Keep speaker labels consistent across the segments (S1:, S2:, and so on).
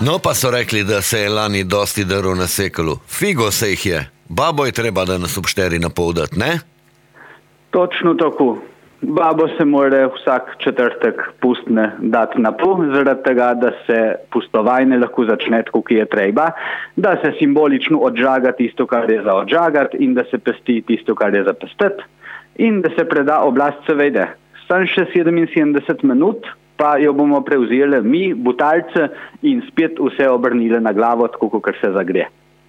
S1: No, pa so rekli, da se je lani dosti drv nasekalo. Figo se jih je. Babo je treba, da nas ob 4:30 dati, ne?
S2: Točno tako. Babo se mora vsak četrtek pustne dati na pol, zaradi tega, da se pustovanje lahko začne tako, ki je treba, da se simbolično odžaga tisto, kar je za odžagati in da se pesti tisto, kar je za pestiti in da se preda oblast seveda. Sam še 77 minut, pa jo bomo prevzeli mi, butalce, in spet vse obrnili na glavo, tako kot se zagre.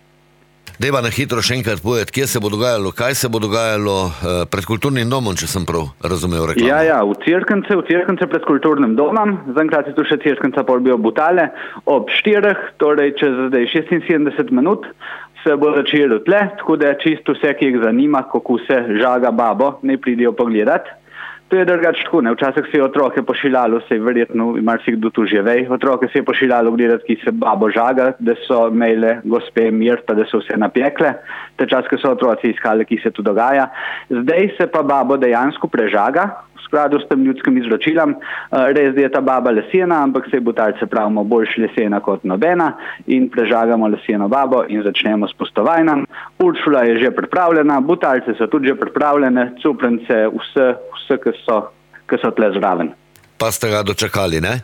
S1: Deva na hitro še enkrat povedati, kje se bo dogajalo, kaj se bo dogajalo pred kulturnim domom, če sem prav razumel reklamo.
S2: Ja, v Cerkence pred kulturnim domom, zaenkrat je tu še Cerkenca, pol bijo Butale, ob 4, torej čez zdaj 76 minut, se bo začelo tle, tako da čisto vse, ki jih zanima, kako se žaga babo, ne pridejo pogledati. To je drugače tako, ne? Včasih se je otroke pošiljalo, se je verjetno, marsikdo tu že ve, otroke se je pošiljalo gledati, ki se babo žaga, da so imele gospe mir, pa da so vse napekle, te čas, ko so otroci iskali, ki se tu dogaja. Zdaj se pa babo dejansko prežaga, v skladu s tem ljudskim izročilom, res da je ta baba lesena, ampak se butalce pravimo boljš lesena kot nobena in prežagamo leseno babo in začnemo s pustovanjem. Uršula je že pripravljena, butalce so tudi že pripravljene, cuprence, vse, ki so tle zraven.
S1: Pa ste ga dočakali, ne?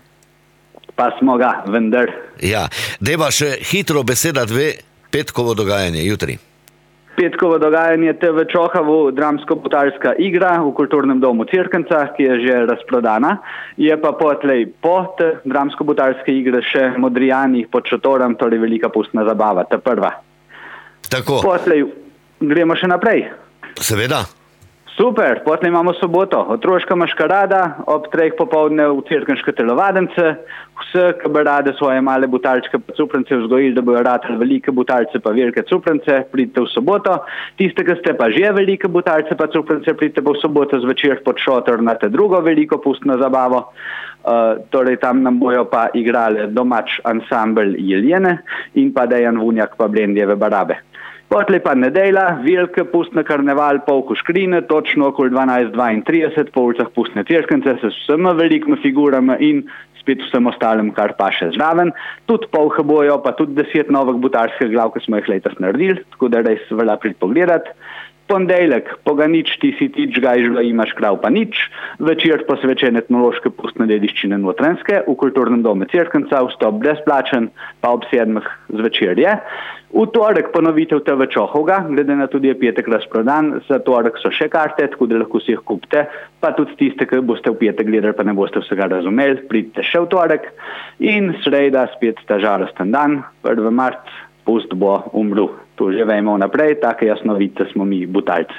S2: Pa smo ga, vendar.
S1: Ja, deva še hitro beseda 2, petkovo dogajanje, jutri.
S2: Petkovo dogajanje TV Čohavu, dramsko-butalska igra v kulturnem domu Cerkenca, ki je že razprodana. Je pa potlej po te dramsko-butalske igre še Modrijani pod šotorom, torej velika pustna zabava, ta prva.
S1: Tako.
S2: Potlej gremo še naprej.
S1: Seveda.
S2: Super, potlej imamo soboto, otroška maškarada ob 3 popoldne v Cerkenške telovadence. Vse, ki bi rade svoje male butalčke pa cuprence vzgojili, da bojo ratali velike butalce pa velike cuprence, pridite v soboto. Tiste, ki ste pa že velike butalce pa cuprence, pridite pa v soboto zvečer pod šotor na te drugo veliko pustno zabavo. Torej tam nam bojo pa igrali domač ansambel Jeljene in pa Dejan Vunjak pa Blendjeve barabe. Potlej pa nedelja, velike pustne karneval, polko škrine, točno okoli 12:32 po ulicah pustne Cerkence s vsemi velikimi figurami in spet vsem ostalim, kar pa še zraven. Tudi polhe bojo, pa tudi 10 novih butalskih glav, ki smo jih letos naredili, tako da res velja prid pogledati. Ponedeljek, poganič, ti si tič, gajžla, imaš krav pa nič. Večer posvečen etnološke pustne dediščine Notranjske v kulturnem domu Cerkenca, vstop brezplačen, pa ob 7 zvečer je. V torek ponovitev TV Čohovga, glede na tudi je petek razprodan, za torek so še karte, tako da lahko si jih kupite, pa tudi tiste, ki boste v petek gledali, pa ne boste vsega razumeli, pridite še v torek. In sreda spet ta žalosten dan, 1. marc, pust bo umrl. To že vemo naprej, take jasnovice smo mi butalci.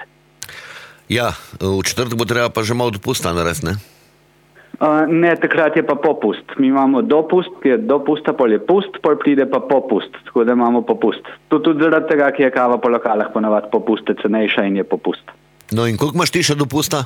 S1: Ja, v četrtek bo treba pa že malo dopusta narediti, ne?
S2: Ne, takrat je pa popust. Mi imamo dopust, ki je dopusta, pol je pust, pol pride pa popust, tako da imamo popust. To tudi zaradi tega, ki je kava po lokalah ponavadi popuste cenejša in je popust.
S1: No in koliko imaš ti še dopusta?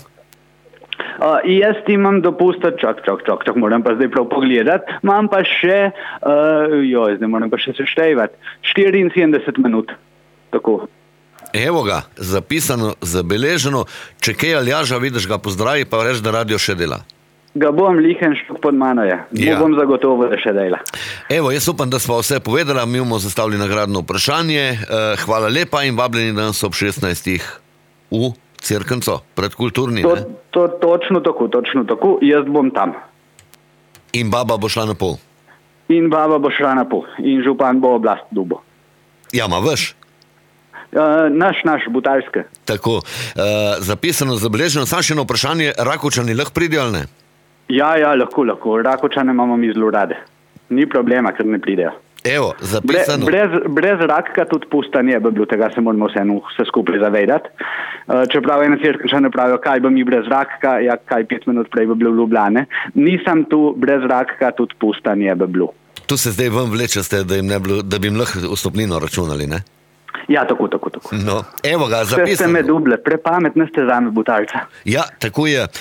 S2: Jaz imam dopusta, čak, moram pa zdaj prav pogledati, imam pa še, zdaj moram pa še seštejvati, 74 minut, tako.
S1: Evo ga, zapisano, zabeleženo, če kaj Aljaža vidiš, ga pozdravi, pa reč, da radio še dela.
S2: Ga bom lihen, štuk pod mano je, bom zagotovo, da še dela.
S1: Evo, jaz upam, da smo vse povedali, mi bomo zastavili nagradno vprašanje, hvala lepa in vabljeni danes ob 16. v Cerkenco, pred kulturni, ne?
S2: Točno tako, jaz bom tam.
S1: In baba bo šla na pol?
S2: In baba bo šla na pol, in župan bo oblast dubo.
S1: Ja, ma veš?
S2: Naš, butalske.
S1: Tako, zapisano, zabeleženo, samo še eno vprašanje, Rakovčani lahko pridejo ali ne?
S2: Ja, lahko, Rakovčane imamo mi zelo rade. Ni problema, ker ne pridejo.
S1: Evo, zapisano.
S2: Brez rakka tudi pusta ne bi bilo, tega se moramo vse skupaj zavedati. Čeprav ene Cerkenčane pravijo, kaj bi mi brez rakka, ja, kaj 5 minut prej bi bilo v Ljubljane. Nisem tu, brez rakka tudi pusta ne bi bilo.
S1: Tu se zdaj vam vlečaste, da bi jim lahko vstopnino računali, ne?
S2: Ja, tako.
S1: No, evo ga, zapisano.
S2: Ste me duble, prepametne ste zame butalca.
S1: Ja, tako je.